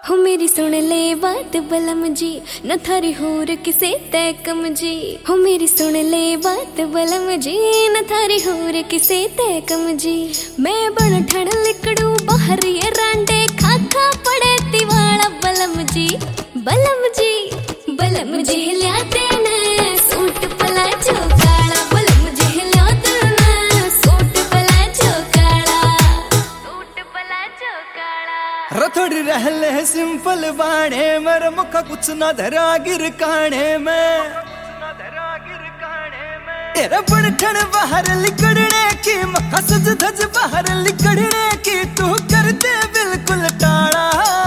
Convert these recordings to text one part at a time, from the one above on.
हो मेरी सुन ले बात बलम जी, न थारी होर किसे तय कम जी। हो मेरी सुन ले बात बलम जी, न थारी होर किसे तय कम जी। मैं बन ठण लिकड़ू बाहर ये रांडे, खाखा पड़े तिवाड़ा बलम जी। बलम जी बलम जी लियाते न सूट पला चौकाड़ा, बलम जी लियाते न सूट पला चौकाड़ा, सूट पला चौकाड़ा। रथोड़ी रहले सिंपल बाणे, मेरे मुखा कुछ न धरा गिर काने में। तेरा बड़ठन बाहर लिकड़ने की, मखा सज धज बाहर लिकड़ने की, तू कर दे बिल्कुल टाड़ा।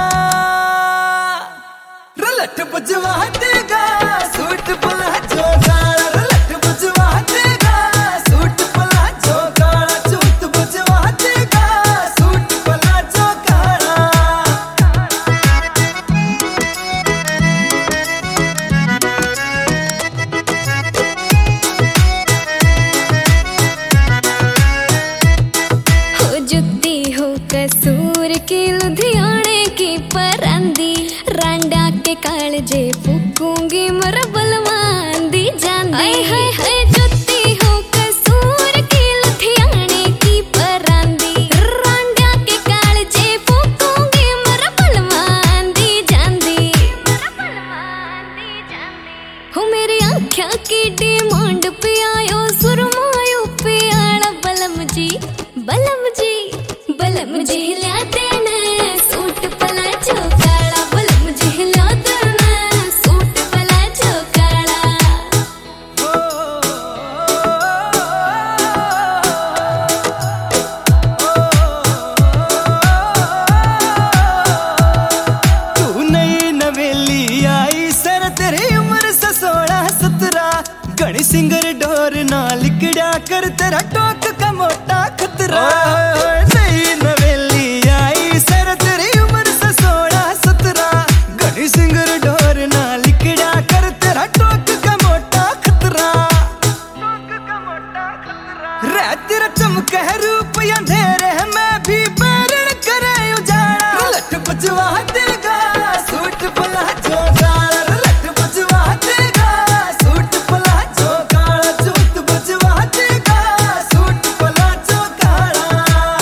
रलट बजवा देगा सूट पला चौकाड़ा, रलट बजवा देगा सूट पला चौकाड़ा, चूत बजवा देगा सूट पला चौकाड़ा। हो जुत्ती हो कसूर की, लुधियाने की परांदी, रांडा के कालजे फूकूंगी मर बलवांदी जांदी। हाय हाय हाय जुत्ती हो कसूर की, लुधियाने की परांदी, रांडा के कालजे फूकूंगी मर बलवांदी जांदी, मर बलवांदी जांदी। हो मेरी आँखियाँ की डिमांड पे आयो, सुरमायो पे आड़ा बलम जी। बलम जी बलम जी लियाते न सूट पला चौकाड़ा, बलम जी लियाते न सूट पला चौकाड़ा। तू नई नवेली आई सर, तेरी उम्र से 16-17, गणी सिंगर डोर ना लिकड़ा कर, तेरा टोक का मोटा खतरा। नई नवेली आई सर, तेरी उम्र से 16-17, गणी सिंगर डोर ना लिकड़ा कर, तेरा टोक का मोटा खतरा। रह तेरा चमक है रूप अंधेरे, मैं भी बैरण करे उजाड़ा। रलट बजवा देगा सूट पला चौकाड़ा, रलट बजवा देगा सूट पला चौकाड़ा, चूत बजवा देगा सूट पला चौकाड़ा।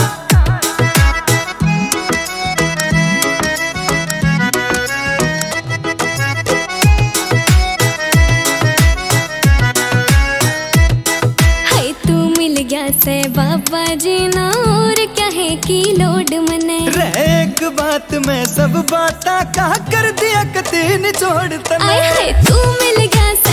हाय तू मिल गया से बाबा जी ना, और क्या है की लोड मने। रह एक बात में सब बाता कहा कर दिया, कती निचोड़ तने। आय हाय तू मिल गया से